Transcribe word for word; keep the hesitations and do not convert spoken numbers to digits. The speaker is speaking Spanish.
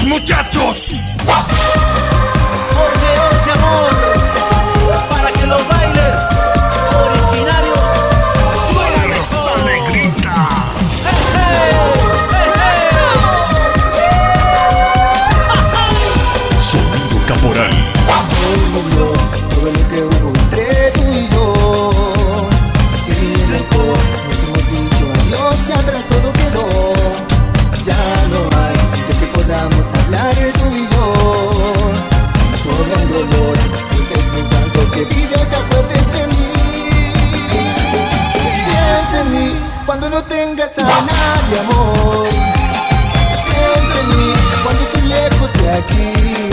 muchachos. Jorge Once Amor, para que los bailes originarios suenen ¡Esa negrita! ¡Hey, hey! ¡Hey, Sonido Caporal. Olvidó todo lo que hubo entre tú y yo. Sin rencor, nos hemos dicho adiós y atrás todo quedó. Ya no hay de que podamos hablar tú y yo. Sobra el dolor, porque es muy santo que pide te acuerdes de mí. Piensa en mí cuando no tengas a nadie, amor. Piensa en mí cuando estés lejos de aquí.